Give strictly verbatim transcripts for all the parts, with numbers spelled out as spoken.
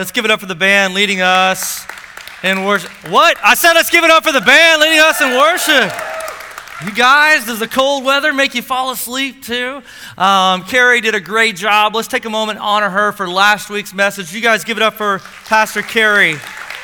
let's give it up for the band leading us in worship. What? I said let's give it up for the band leading us in worship. You guys, does the cold weather make you fall asleep too? Um, Carrie did a great job. Let's take a moment and honor her for last week's message. You guys give it up for Pastor Carrie,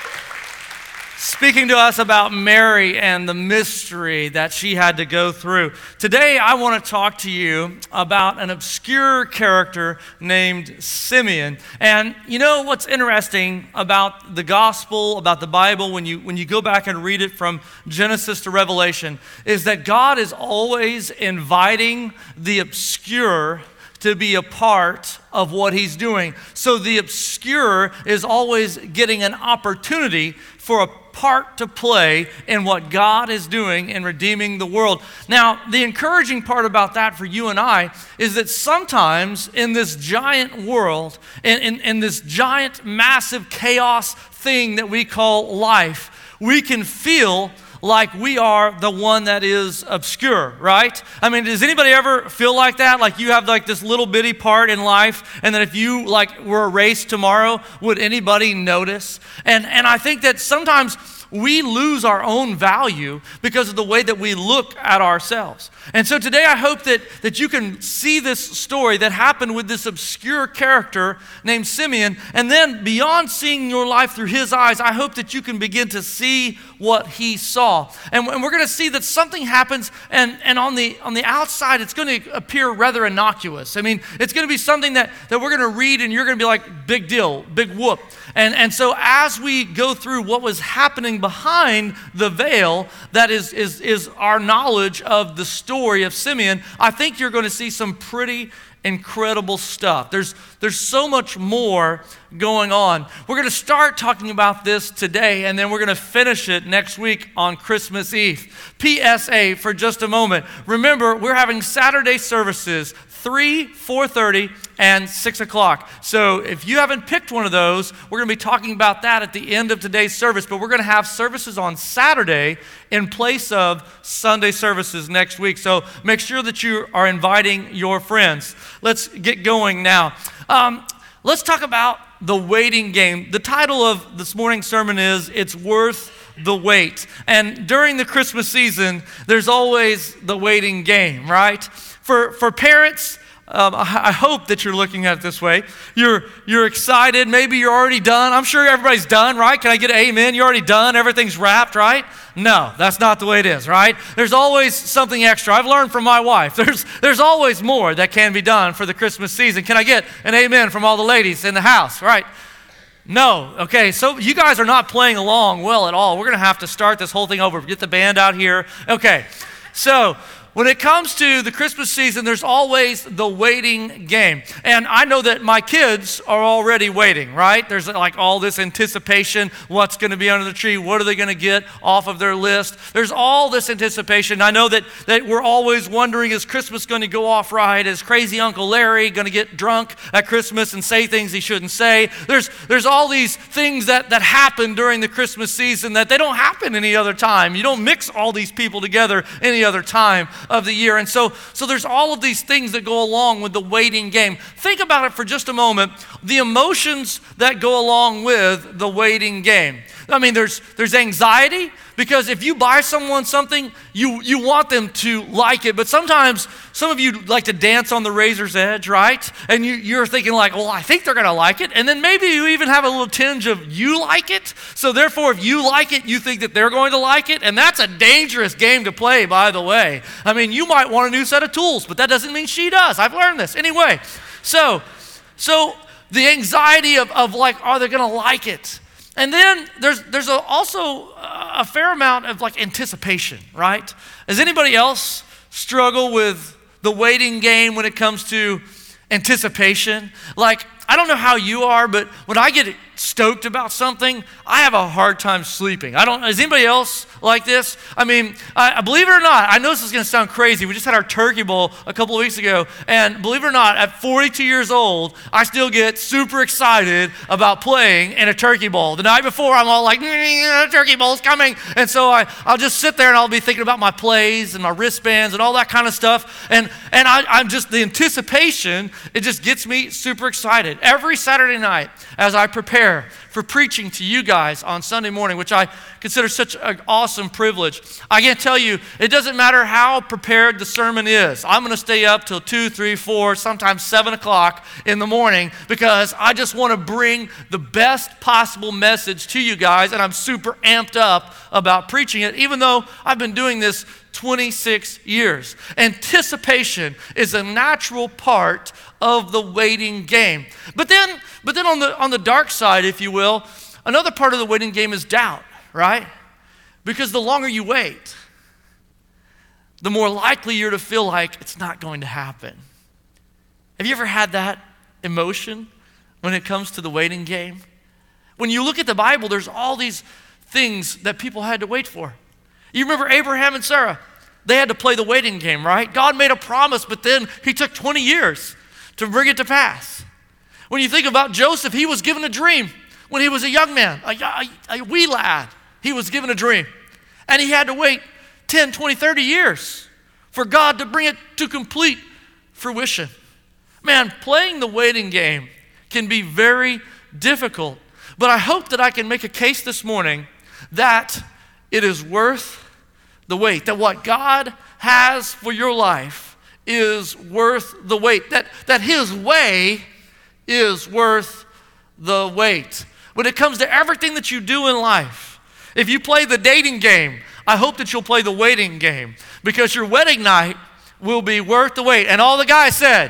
speaking to us about Mary and the mystery that she had to go through. Today, I want to talk to you about an obscure character named Simeon. And you know what's interesting about the gospel, about the Bible, when you, when you go back and read it from Genesis to Revelation, is that God is always inviting the obscure to be a part of what he's doing. So the obscure is always getting an opportunity for a part to play in what God is doing in redeeming the world. Now, the encouraging part about that for you and I is that sometimes in this giant world, in, in, in this giant, massive chaos thing that we call life, we can feel like we are the one that is obscure, right? I mean, does anybody ever feel like that? Like you have like this little bitty part in life, and that if you like were erased tomorrow, would anybody notice? And and I think that sometimes we lose our own value because of the way that we look at ourselves. And so today I hope that, that you can see this story that happened with this obscure character named Simeon, and then beyond seeing your life through his eyes, I hope that you can begin to see what he saw. And, and we're going to see that something happens, and, and on the on the outside, it's going to appear rather innocuous. I mean, it's going to be something that, that we're going to read, and you're going to be like, big deal, big whoop. And, and so as we go through what was happening behind the veil, that is, is, is our knowledge of the story of Simeon, I think you're going to see some pretty incredible stuff. There's, there's so much more going on. We're going to start talking about this today, and then we're going to finish it next week on Christmas Eve. P S A for just a moment. Remember, we're having Saturday services, three, four thirty, and six o'clock. So if you haven't picked one of those, we're going to be talking about that at the end of today's service. But we're going to have services on Saturday in place of Sunday services next week. So make sure that you are inviting your friends. Let's get going now. Um, let's talk about the waiting game. The title of this morning's sermon is It's Worth the Wait. And during the Christmas season, there's always the waiting game, right? For for parents, um, I, I hope that you're looking at it this way. You're you're excited. Maybe you're already done. I'm sure everybody's done, right? Can I get an amen? You're already done. Everything's wrapped, right? No, that's not the way it is, right? There's always something extra. I've learned from my wife. There's there's always more that can be done for the Christmas season. Can I get an amen from all the ladies in the house, right? No. Okay, so you guys are not playing along well at all. We're going to have to start this whole thing over. Get the band out here. Okay, so when it comes to the Christmas season, there's always the waiting game. And I know that my kids are already waiting, right? There's like all this anticipation. What's going to be under the tree? What are they going to get off of their list? There's all this anticipation. I know that, that we're always wondering, is Christmas going to go off right? Is crazy Uncle Larry going to get drunk at Christmas and say things he shouldn't say? There's there's all these things that, that happen during the Christmas season that they don't happen any other time. You don't mix all these people together any other time of the year. And so, so there's all of these things that go along with the waiting game. Think about it for just a moment, the emotions that go along with the waiting game. I mean, there's there's anxiety, because if you buy someone something, you, you want them to like it. But sometimes some of you like to dance on the razor's edge, right? And you, you're thinking like, well, I think they're going to like it. And then maybe you even have a little tinge of you like it. So therefore, if you like it, you think that they're going to like it. And that's a dangerous game to play, by the way. I mean, you might want a new set of tools, but that doesn't mean she does. I've learned this. Anyway, so, so the anxiety of, of like, are they going to like it? And then there's there's a, also a fair amount of like anticipation, right? Does anybody else struggle with the waiting game when it comes to anticipation? Like, I don't know how you are, but when I get stoked about something, I have a hard time sleeping. I don't, is anybody else like this? I mean, I, believe it or not, I know this is going to sound crazy. We just had our turkey bowl a couple of weeks ago, and believe it or not, at forty-two years old, I still get super excited about playing in a turkey bowl. The night before, I'm all like, mm, turkey bowl's coming. And so I, I'll just sit there and I'll be thinking about my plays and my wristbands and all that kind of stuff. And, and I, I'm just, the anticipation, it just gets me super excited. excited every Saturday night as I prepare for preaching to you guys on Sunday morning, which I consider such an awesome privilege. I can't tell you, it doesn't matter how prepared the sermon is. I'm going to stay up till two, three, four, sometimes seven o'clock in the morning because I just want to bring the best possible message to you guys, and I'm super amped up about preaching it, even though I've been doing this twenty-six years. Anticipation is a natural part of the waiting game. But then, but then on the on the dark side, if you will, another part of the waiting game is doubt, right? Because the longer you wait, the more likely you're to feel like it's not going to happen. Have you ever had that emotion when it comes to the waiting game? When you look at the Bible, there's all these things that people had to wait for. You remember Abraham and Sarah? They had to play the waiting game, right? God made a promise, but then he took twenty years to bring it to pass. When you think about Joseph, he was given a dream when he was a young man, a, a, a wee lad. He was given a dream. And he had to wait ten, twenty, thirty years for God to bring it to complete fruition. Man, playing the waiting game can be very difficult. But I hope that I can make a case this morning that it is worth the wait, that what God has for your life is worth the wait, that, that his way is worth the wait. When it comes to everything that you do in life, if you play the dating game, I hope that you'll play the waiting game because your wedding night will be worth the wait. And all the guys said,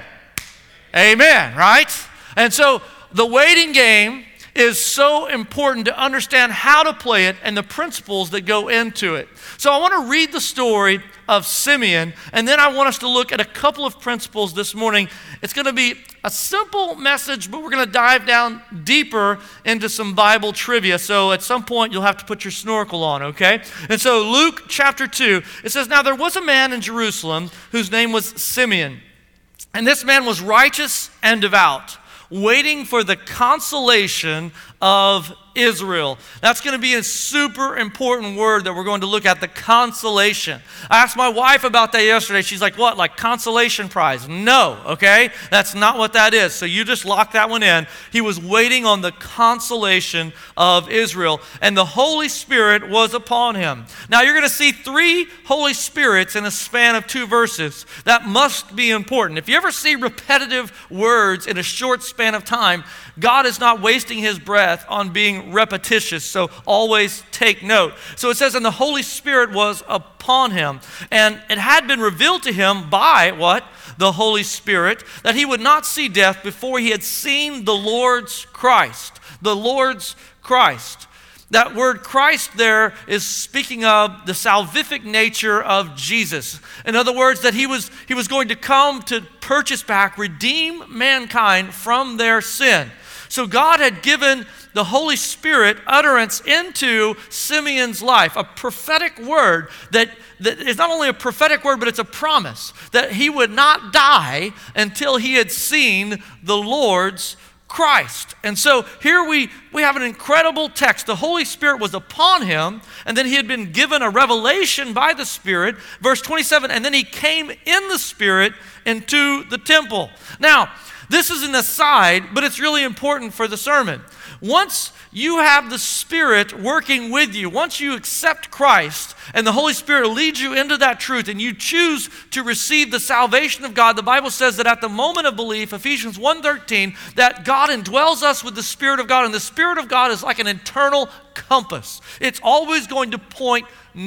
amen, right? And so the waiting game is so important to understand how to play it and the principles that go into it. So I want to read the story of Simeon, and then I want us to look at a couple of principles this morning. It's going to be a simple message, but we're going to dive down deeper into some Bible trivia. So at some point, you'll have to put your snorkel on, okay? And so Luke chapter two, it says, "Now there was a man in Jerusalem whose name was Simeon, and this man was righteous and devout, waiting for the consolation of Israel." That's going to be a super important word that we're going to look at, the consolation. I asked my wife about that yesterday. She's like, what, like consolation prize? No, okay? That's not what that is. So you just lock that one in. He was waiting on the consolation of Israel, and the Holy Spirit was upon him. Now you're going to see three Holy Spirits in a span of two verses. That must be important. If you ever see repetitive words in a short span of time, God is not wasting his breath on being repetitious, so always take note. So it says, and the Holy Spirit was upon him, and it had been revealed to him by what? The Holy Spirit, that he would not see death before he had seen the Lord's Christ. The Lord's Christ. That word Christ there is speaking of the salvific nature of Jesus. In other words, that he was, he was going to come to purchase back, redeem mankind from their sin. So God had given the Holy Spirit utterance into Simeon's life, a prophetic word that, that is not only a prophetic word, but it's a promise that he would not die until he had seen the Lord's Christ. And so here we, we have an incredible text. The Holy Spirit was upon him, and then he had been given a revelation by the Spirit. Verse twenty-seven, and then he came in the Spirit into the temple. Now, this is an aside, but it's really important for the sermon. Once you have the Spirit working with you, once you accept Christ and the Holy Spirit leads you into that truth and you choose to receive the salvation of God, the Bible says that at the moment of belief, Ephesians one thirteen, that God indwells us with the Spirit of God, and the Spirit of God is like an internal compass. It's always going to point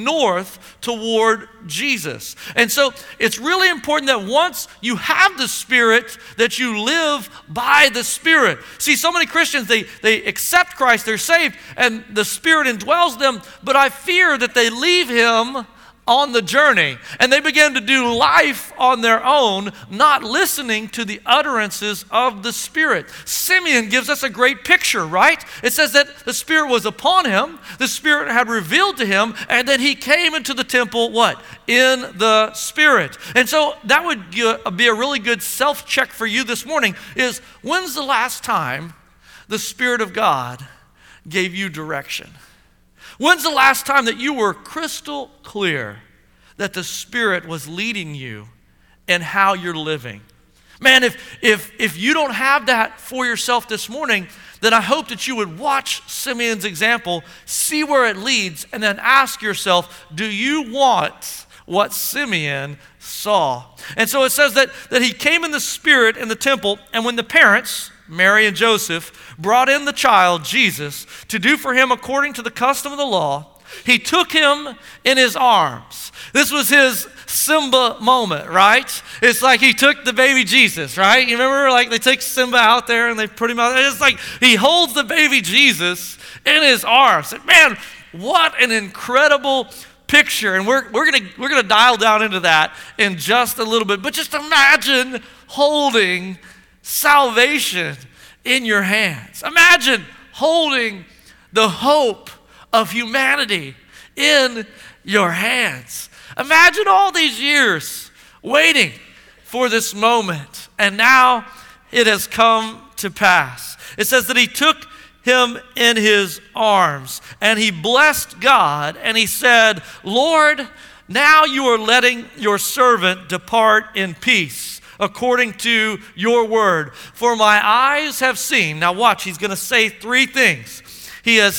north toward Jesus. And so it's really important that once you have the Spirit, that you live by the Spirit. See, so many Christians, they, they accept Christ, they're saved, and the Spirit indwells them, but I fear that they leave him on the journey, and they begin to do life on their own, not listening to the utterances of the Spirit. Simeon gives us a great picture, right? It says that the Spirit was upon him, the Spirit had revealed to him, and then he came into the temple, what? In the Spirit. And so that would be a really good self-check for you this morning, is when's the last time the Spirit of God gave you direction? When's the last time that you were crystal clear that the Spirit was leading you in how you're living? Man, if, if, if you don't have that for yourself this morning, then I hope that you would watch Simeon's example, see where it leads, and then ask yourself, do you want what Simeon saw? And so it says that, that he came in the spirit in the temple, and when the parents, Mary and Joseph, brought in the child, Jesus, to do for him according to the custom of the law, he took him in his arms. This was his Simba moment, right? It's like he took the baby Jesus, right? You remember, like they take Simba out there and they put him out there. It's like he holds the baby Jesus in his arms. And man, what an incredible picture. And we're we're gonna we're gonna dial down into that in just a little bit. But just imagine holding salvation in your hands. Imagine holding the hope of humanity in your hands. Imagine all these years waiting for this moment, and now it has come to pass. It says that he took him in his arms, and he blessed God, and he said, Lord, now you are letting your servant depart in peace, according to your word. For my eyes have seen. Now watch, he's going to say three things. He has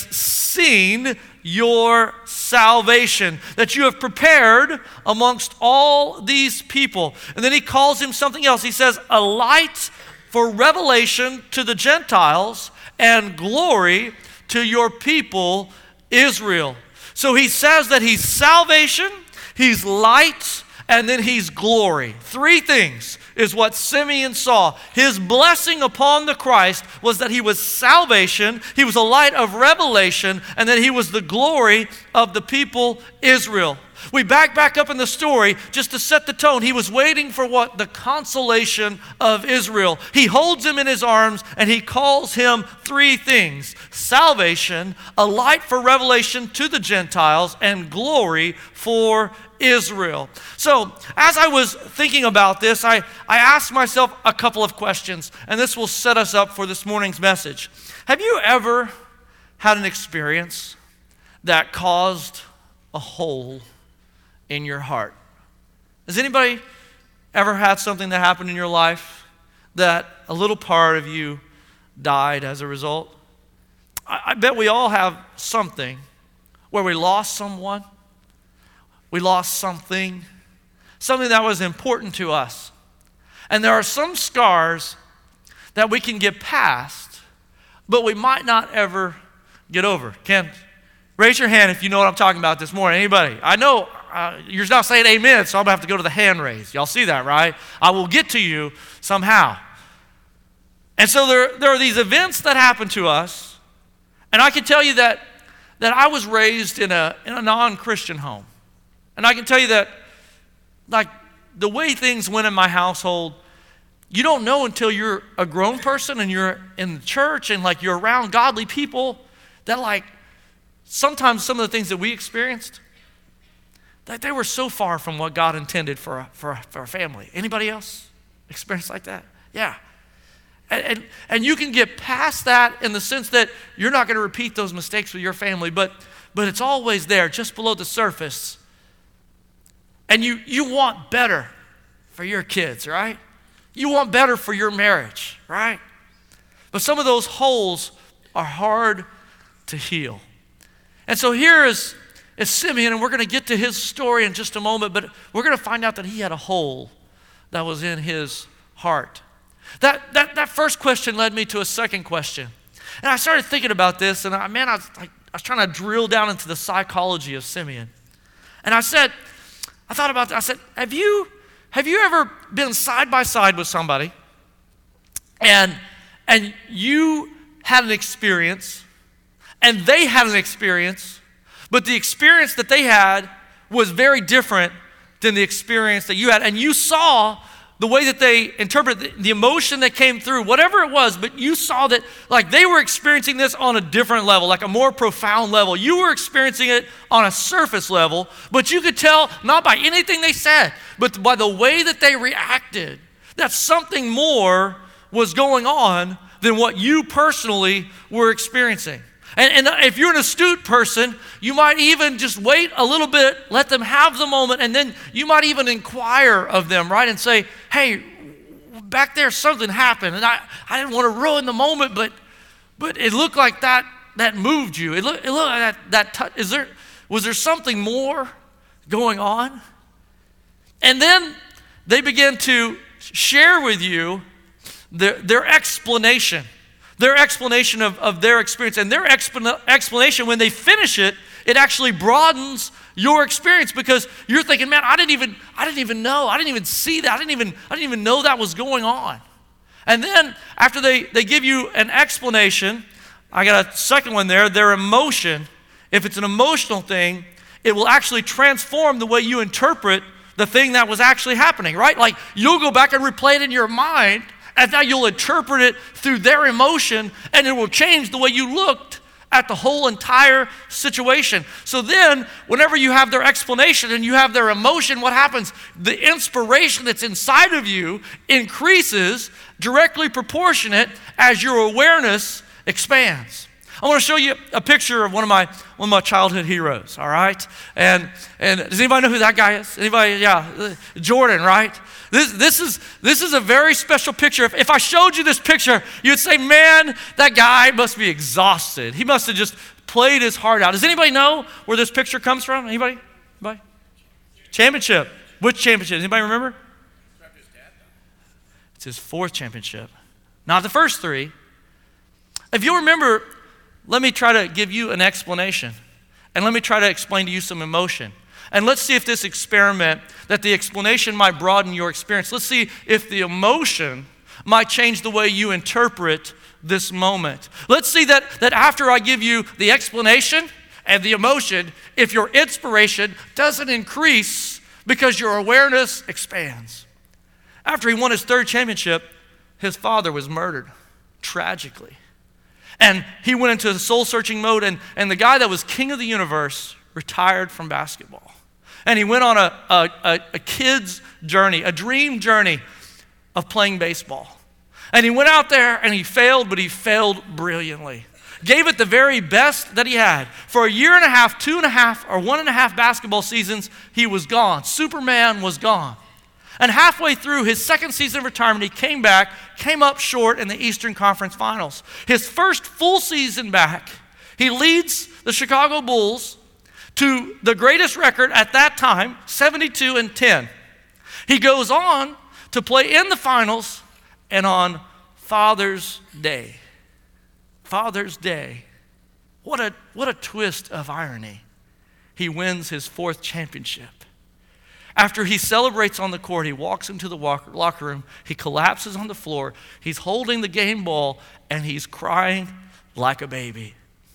seen your salvation that you have prepared amongst all these people. And then he calls him something else. He says, a light for revelation to the Gentiles and glory to your people, Israel. So he says that he's salvation, he's light, and then he's glory. Three things is what Simeon saw. His blessing upon the Christ was that he was salvation, he was a light of revelation, and that he was the glory of the people Israel. We back back up in the story just to set the tone. He was waiting for what? The consolation of Israel. He holds him in his arms and he calls him three things: salvation, a light for revelation to the Gentiles, and glory for Israel. So as I was thinking about this, I, I asked myself a couple of questions, and this will set us up for this morning's message. Have you ever had an experience that caused a hole in your heart? Has anybody ever had something that happened in your life that a little part of you died as a result? I, I bet we all have something where we lost someone, we lost something, something that was important to us. And there are some scars that we can get past, but we might not ever get over. Ken, raise your hand if you know what I'm talking about this morning. Anybody? I know uh, you're not saying amen, so I'm going to have to go to the hand raise. Y'all see that, right? I will get to you somehow. And so there, there are these events that happen to us, and I can tell you that, that I was raised in a, in a non-Christian home. And I can tell you that, like, the way things went in my household, you don't know until you're a grown person and you're in the church and, like, you're around godly people that, like, sometimes some of the things that we experienced, that they were so far from what God intended for a, for a, for a family. Anybody else experience like that? Yeah. And, and, and you can get past that in the sense that you're not going to repeat those mistakes with your family, but, but it's always there, just below the surface. And you, you want better for your kids, right? You want better for your marriage, right? But some of those holes are hard to heal. And so here is, is Simeon, and we're going to get to his story in just a moment, but we're going to find out that he had a hole that was in his heart. That, that, that first question led me to a second question. And I started thinking about this, and I, man, I was, like, I was trying to drill down into the psychology of Simeon. And I said, I thought about that. I said, have you, have you ever been side by side with somebody and, and you had an experience and they had an experience, but the experience that they had was very different than the experience that you had, and you saw the way that they interpreted the, the emotion that came through, whatever it was, but you saw that like they were experiencing this on a different level, like a more profound level. You were experiencing it on a surface level, but you could tell not by anything they said, but by the way that they reacted, that something more was going on than what you personally were experiencing. And, and if you're an astute person, you might even just wait a little bit, let them have the moment, and then you might even inquire of them, right? And say, hey, back there something happened, and I, I didn't want to ruin the moment, but but it looked like that that moved you. It looked, it looked like that, that touch. Is there, was there something more going on? And then they began to share with you their, their explanation, their explanation of, of their experience. And their explan- explanation, when they finish it, it actually broadens your experience, because you're thinking, man, I didn't even, I didn't even know, I didn't even see that, I didn't even, I didn't even know that was going on. And then after they, they give you an explanation, I got a second one there, their emotion. If it's an emotional thing, it will actually transform the way you interpret the thing that was actually happening, right? Like you'll go back and replay it in your mind, and now you'll interpret it through their emotion, and it will change the way you looked at the whole entire situation. So then, whenever you have their explanation and you have their emotion, what happens? The inspiration that's inside of you increases directly proportionate as your awareness expands. I want to show you a picture of one of my one of my childhood heroes, all right? And and does anybody know who that guy is? Anybody? Yeah, Jordan, right? This this is this is a very special picture. If, if I showed you this picture, you'd say, man, that guy must be exhausted. He must have just played his heart out. Does anybody know where this picture comes from? Anybody? Anybody? Championship. Which championship? Does anybody remember? It's his fourth championship. Not the first three. If you remember, let me try to give you an explanation. And let me try to explain to you some emotion. And let's see if this experiment, that the explanation might broaden your experience. Let's see if the emotion might change the way you interpret this moment. Let's see that, that after I give you the explanation and the emotion, if your inspiration doesn't increase because your awareness expands. After he won his third championship, his father was murdered tragically. And he went into soul-searching mode, and, and the guy that was king of the universe retired from basketball. And he went on a, a, a, a kid's journey, a dream journey of playing baseball. And he went out there and he failed, but he failed brilliantly. Gave it the very best that he had. For a year and a half, two and a half, or one and a half basketball seasons, he was gone. Superman was gone. And halfway through his second season of retirement, he came back, came up short in the Eastern Conference Finals. His first full season back, he leads the Chicago Bulls to the greatest record at that time, seventy-two and ten. He goes on to play in the finals, and on Father's Day, Father's Day, what a, what a twist of irony. He wins his fourth championship. After he celebrates on the court, he walks into the locker room, he collapses on the floor, he's holding the game ball, and he's crying like a baby.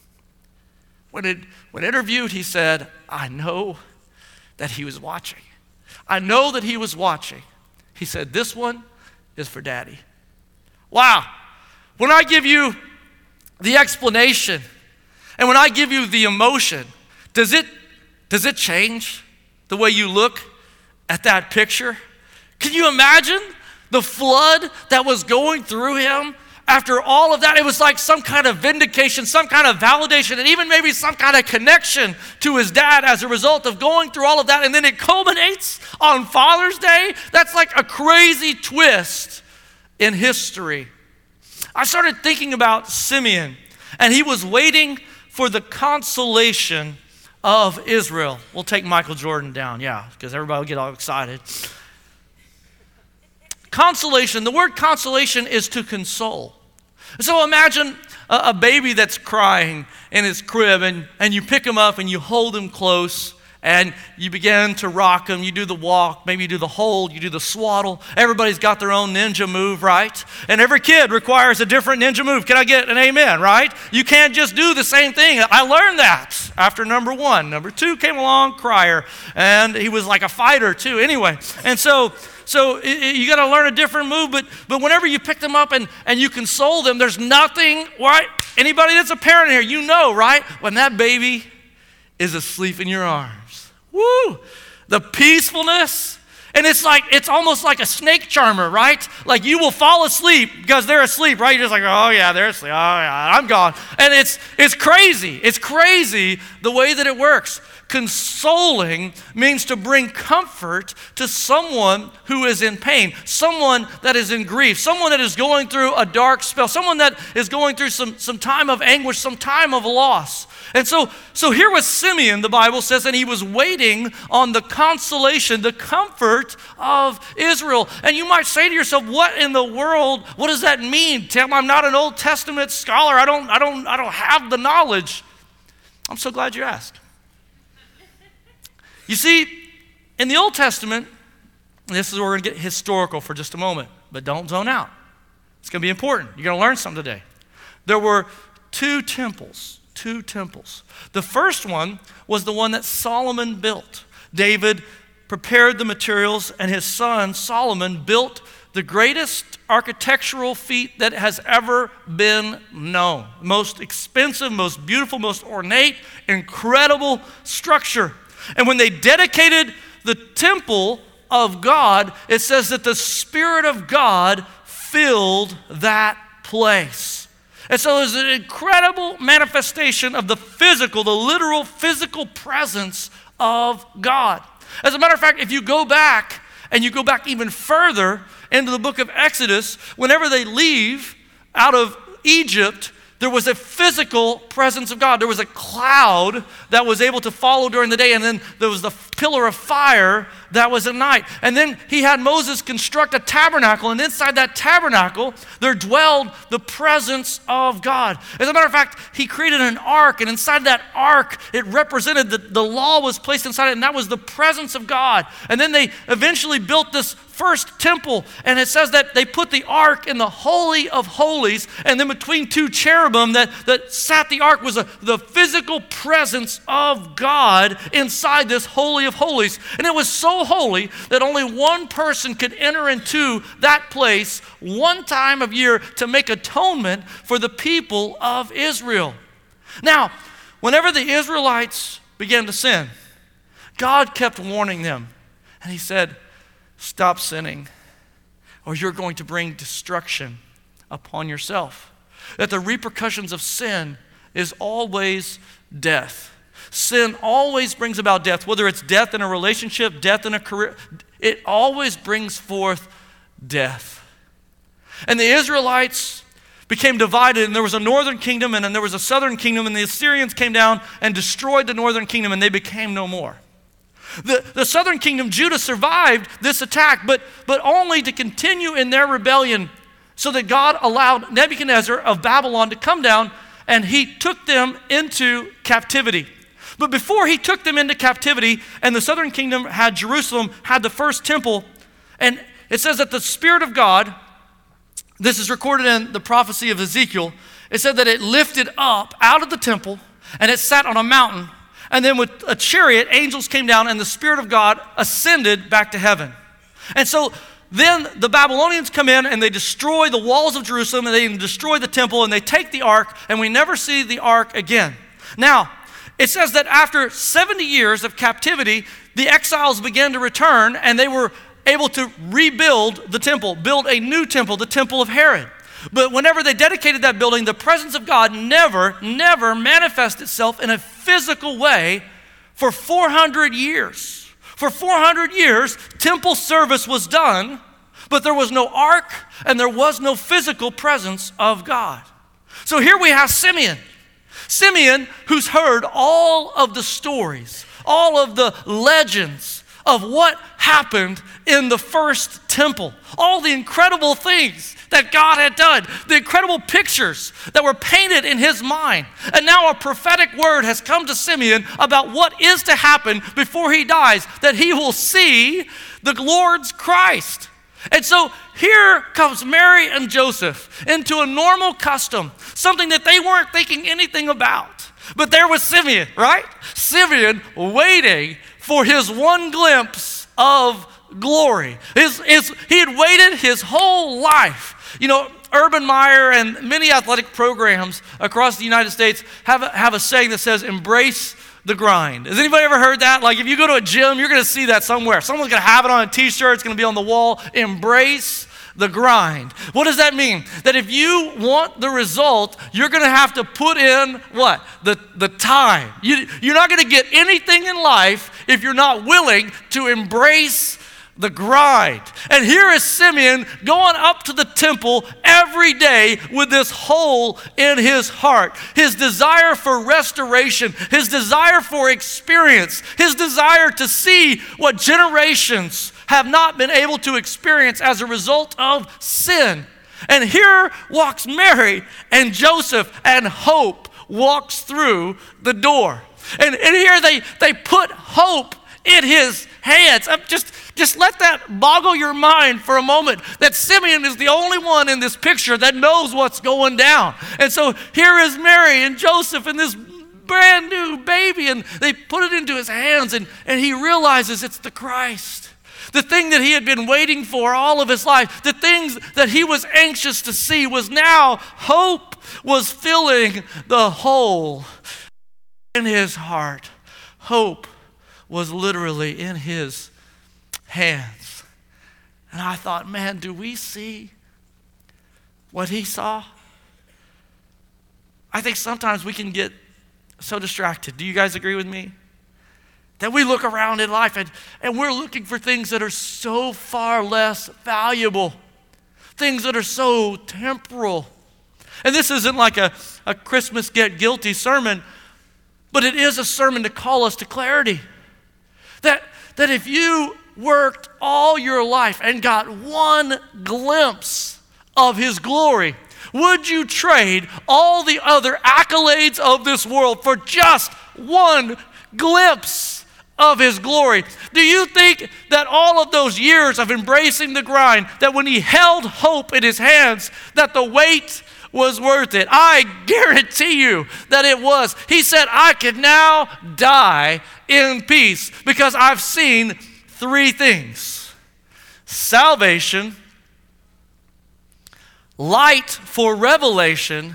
When, it, when interviewed, he said, I know that he was watching. I know that he was watching. He said, this one is for Daddy. Wow. When I give you the explanation, and when I give you the emotion, does it, does it change the way you look at that picture? Can you imagine the flood that was going through him after all of that? It was like some kind of vindication, some kind of validation, and even maybe some kind of connection to his dad as a result of going through all of that. And then it culminates on Father's Day. That's like a crazy twist in history. I started thinking about Simeon, and he was waiting for the consolation of Israel. We'll take Michael Jordan down, yeah, because everybody will get all excited. Consolation, the word consolation is to console. So imagine a, a baby that's crying in his crib, and, and you pick him up and you hold him close, and you begin to rock him. You do the walk, maybe you do the hold, you do the swaddle. Everybody's got their own ninja move, right? And every kid requires a different ninja move. Can I get an amen, right? You can't just do the same thing. I learned that after number one. Number two came along, crier, and he was like a fighter too. Anyway, and so so it, it, you got to learn a different move, but but whenever you pick them up and, and you console them, there's nothing, right? Anybody that's a parent here, you know, right? When that baby is asleep in your arms. Woo! The peacefulness. And it's like, it's almost like a snake charmer, right? Like you will fall asleep because they're asleep, right? You're just like, oh yeah, they're asleep. Oh yeah, I'm gone. And it's it's crazy. It's crazy the way that it works. Consoling means to bring comfort to someone who is in pain, someone that is in grief, someone that is going through a dark spell, someone that is going through some, some time of anguish, some time of loss. And so, so here was Simeon, the Bible says, and he was waiting on the consolation, the comfort of Israel. And you might say to yourself, what in the world, what does that mean, Tim? I'm not an Old Testament scholar. I don't, I don't, I don't have the knowledge. I'm so glad you asked. You see, in the Old Testament, this is where we're going to get historical for just a moment, but don't zone out. It's going to be important. You're going to learn something today. There were two temples, two temples. The first one was the one that Solomon built. David prepared the materials, and his son Solomon built the greatest architectural feat that has ever been known. Most expensive, most beautiful, most ornate, incredible structure. And when they dedicated the temple of God, it says that the Spirit of God filled that place. And so there's an incredible manifestation of the physical, the literal physical presence of God. As a matter of fact, if you go back and you go back even further into the book of Exodus, whenever they leave out of Egypt, there was a physical presence of God. There was a cloud that was able to follow during the day, and then there was the pillar of fire that was at night. And then he had Moses construct a tabernacle, and inside that tabernacle, there dwelled the presence of God. As a matter of fact, he created an ark, and inside that ark, it represented that the law was placed inside it, and that was the presence of God. And then they eventually built this first temple, and it says that they put the ark in the Holy of Holies, and then between two cherubim that, that sat the ark was a, the physical presence of God inside this Holy of Holies. And it was so holy that only one person could enter into that place one time of year to make atonement for the people of Israel. Now, whenever the Israelites began to sin, God kept warning them, and he said, stop sinning, or you're going to bring destruction upon yourself. That the repercussions of sin is always death. Sin always brings about death, whether it's death in a relationship, death in a career. It always brings forth death. And the Israelites became divided, and there was a northern kingdom and then there was a southern kingdom, and the Assyrians came down and destroyed the northern kingdom, and they became no more. The, the southern kingdom, Judah, survived this attack, but, but only to continue in their rebellion, so that God allowed Nebuchadnezzar of Babylon to come down, and he took them into captivity. But before he took them into captivity, and the southern kingdom had Jerusalem, had the first temple, and it says that the Spirit of God, this is recorded in the prophecy of Ezekiel, it said that it lifted up out of the temple, and it sat on a mountain. And then with a chariot, angels came down, and the Spirit of God ascended back to heaven. And so then the Babylonians come in, and they destroy the walls of Jerusalem, and they destroy the temple, and they take the ark, and we never see the ark again. Now, it says that after seventy years of captivity, the exiles began to return, and they were able to rebuild the temple, build a new temple, the temple of Herod. But whenever they dedicated that building, the presence of God never, never manifested itself in a physical way for four hundred years. For four hundred years, temple service was done, but there was no ark and there was no physical presence of God. So here we have Simeon. Simeon, who's heard all of the stories, all of the legends of what happened in the first temple, all the incredible things that God had done, the incredible pictures that were painted in his mind. And now a prophetic word has come to Simeon about what is to happen before he dies, that he will see the Lord's Christ. And so here comes Mary and Joseph into a normal custom, something that they weren't thinking anything about. But there was Simeon, right? Simeon waiting for his one glimpse of glory. His, his, he had waited his whole life. You know, Urban Meyer and many athletic programs across the United States have a, have a saying that says, embrace the grind. Has anybody ever heard that? Like if you go to a gym, you're going to see that somewhere. Someone's going to have it on a t-shirt. It's going to be on the wall. Embrace the grind. What does that mean? That if you want the result, you're going to have to put in what? The, the time. You, you're not going to get anything in life if you're not willing to embrace the grind. And here is Simeon going up to the temple every day with this hole in his heart. His desire for restoration, his desire for experience, his desire to see what generations have not been able to experience as a result of sin. And here walks Mary and Joseph, and hope walks through the door. And, and here they, they put hope in his hands. I'm just, just let that boggle your mind for a moment, that Simeon is the only one in this picture that knows what's going down. And so here is Mary and Joseph and this brand new baby, and they put it into his hands, and, and he realizes it's the Christ. The thing that he had been waiting for all of his life, the things that he was anxious to see, was now hope was filling the hole in his heart. Hope was literally in his hands. And I thought, man, do we see what he saw? I think sometimes we can get so distracted. Do you guys agree with me? That we look around in life and, and we're looking for things that are so far less valuable, things that are so temporal. And this isn't like a, a Christmas get guilty sermon, but it is a sermon to call us to clarity. That, that if you worked all your life and got one glimpse of his glory, would you trade all the other accolades of this world for just one glimpse of his glory? Do you think that all of those years of embracing the grind, that when he held hope in his hands, that the wait was worth it? I guarantee you that it was. He said, I can now die in peace because I've seen three things: salvation, light for revelation,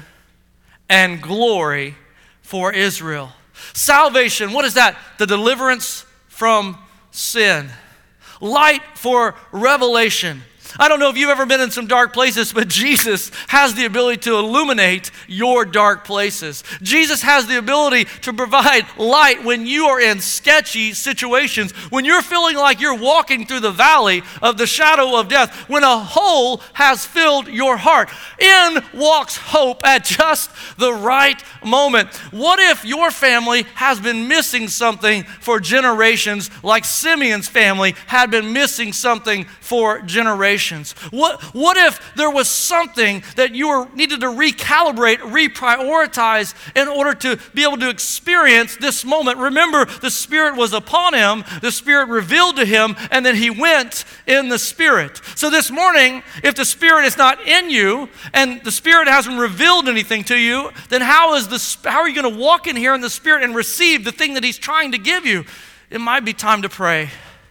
and glory for Israel. Salvation, what is that? The deliverance from sin. Light for revelation. I don't know if you've ever been in some dark places, but Jesus has the ability to illuminate your dark places. Jesus has the ability to provide light when you are in sketchy situations, when you're feeling like you're walking through the valley of the shadow of death, when a hole has filled your heart. In walks hope at just the right moment. What if your family has been missing something for generations, like Simeon's family had been missing something for generations? What, what if there was something that you were, needed to recalibrate, reprioritize in order to be able to experience this moment? Remember, the Spirit was upon him, the Spirit revealed to him, and then he went in the Spirit. So this morning, if the Spirit is not in you and the Spirit hasn't revealed anything to you, then how is the, how are you going to walk in here in the Spirit and receive the thing that he's trying to give you? It might be time to pray.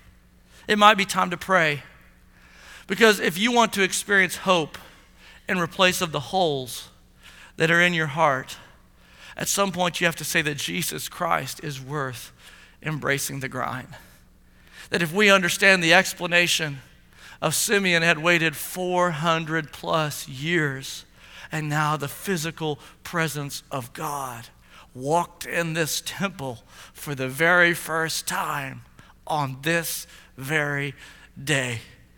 It might be time to pray. Because if you want to experience hope in replace of the holes that are in your heart, at some point you have to say that Jesus Christ is worth embracing the grind. That if we understand the explanation of Simeon had waited four hundred plus years, and now the physical presence of God walked in this temple for the very first time on this very day.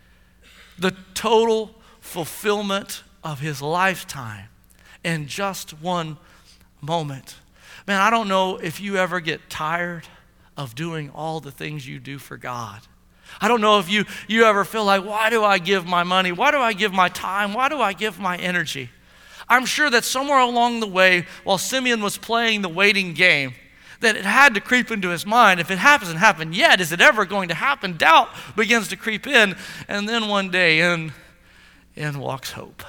The total fulfillment of his lifetime in just one moment. Man, I don't know if you ever get tired of doing all the things you do for God. I don't know if you, you ever feel like, why do I give my money? Why do I give my time? Why do I give my energy? I'm sure that somewhere along the way, while Simeon was playing the waiting game, that it had to creep into his mind. If it hasn't happened yet, is it ever going to happen? Doubt begins to creep in. And then one day, in, in walks hope.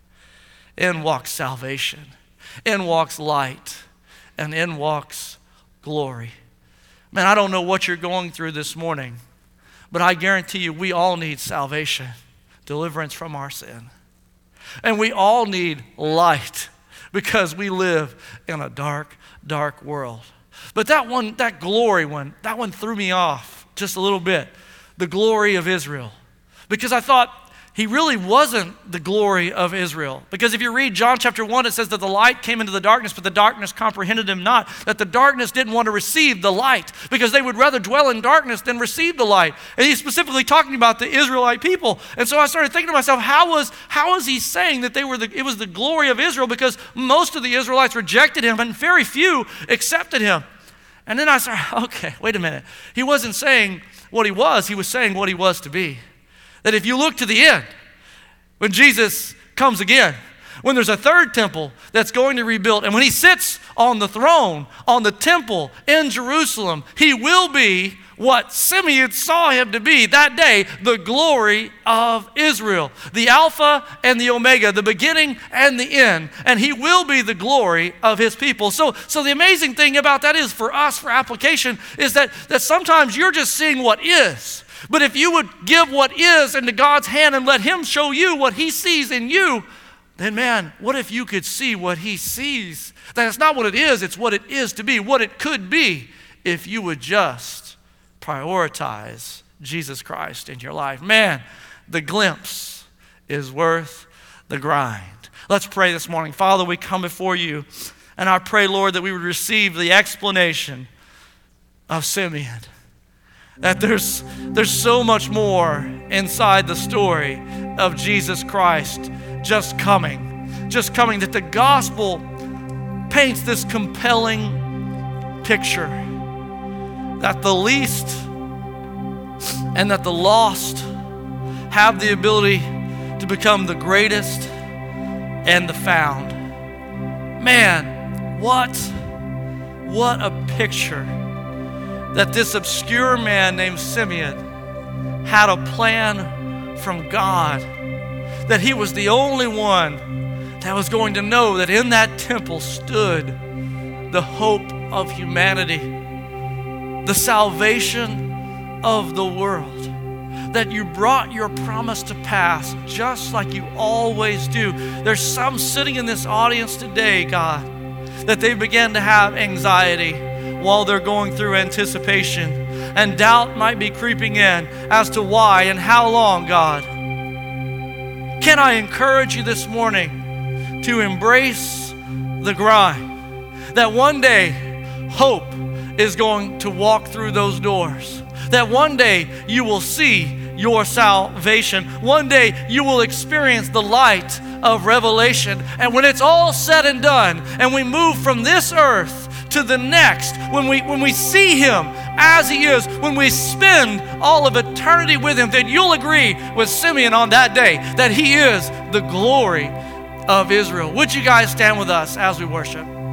In walks salvation. In walks light. And in walks glory. Man, I don't know what you're going through this morning, but I guarantee you we all need salvation, deliverance from our sin. And we all need light because we live in a dark, dark world. But that one, that glory one, that one threw me off just a little bit. The glory of Israel. Because I thought, he really wasn't the glory of Israel. Because if you read John chapter one, it says that the light came into the darkness, but the darkness comprehended him not. That the darkness didn't want to receive the light because they would rather dwell in darkness than receive the light. And he's specifically talking about the Israelite people. And so I started thinking to myself, how was, how is he saying that they were the, it was the glory of Israel? Because most of the Israelites rejected him and very few accepted him. And then I started, okay, wait a minute. He wasn't saying what he was, he was saying what he was to be. That if you look to the end, when Jesus comes again, when there's a third temple that's going to be rebuilt, and when he sits on the throne, on the temple in Jerusalem, he will be what Simeon saw him to be that day, the glory of Israel, the Alpha and the Omega, the beginning and the end, and he will be the glory of his people. So, so the amazing thing about that is for us, for application, is that, that sometimes you're just seeing what is. But if you would give what is into God's hand and let him show you what he sees in you, then man, what if you could see what he sees? That it's not what it is, it's what it is to be, what it could be if you would just prioritize Jesus Christ in your life. Man, the glimpse is worth the grind. Let's pray this morning. Father, we come before you, and I pray, Lord, that we would receive the explanation of Simeon. That there's, there's so much more inside the story of Jesus Christ just coming. Just coming. That the gospel paints this compelling picture. That the least and that the lost have the ability to become the greatest and the found. Man, what, what a picture. That this obscure man named Simeon had a plan from God. That he was the only one that was going to know that in that temple stood the hope of humanity, the salvation of the world. That you brought your promise to pass just like you always do. There's some sitting in this audience today, God, that they began to have anxiety while they're going through anticipation, and doubt might be creeping in as to why and how long, God. Can I encourage you this morning to embrace the grind? That one day, hope is going to walk through those doors. That one day you will see your salvation. One day you will experience the light of revelation. And when it's all said and done, and we move from this earth to the next, when we when we see him as he is, when we spend all of eternity with him, then you'll agree with Simeon on that day that he is the glory of Israel. Would you guys stand with us as we worship?